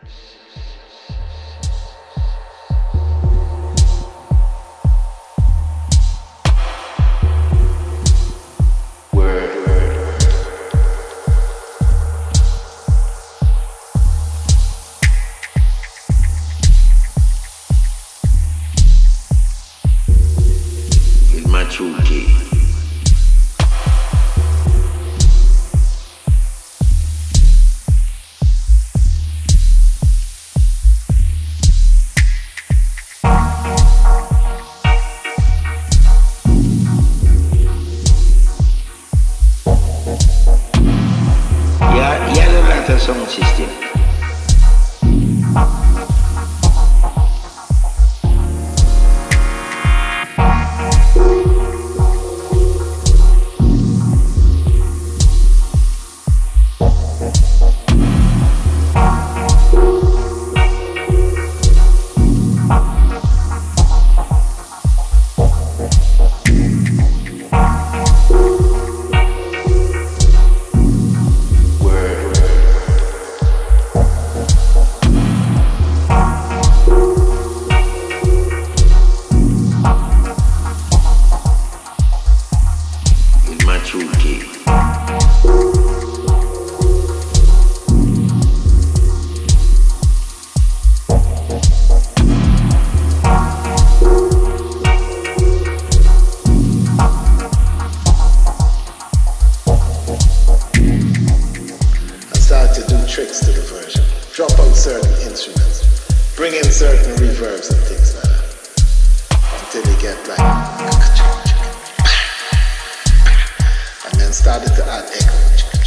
Sound system. Tricks to the version, drop out certain instruments, bring in certain reverbs and things like that, until you get like, and then started to add echo.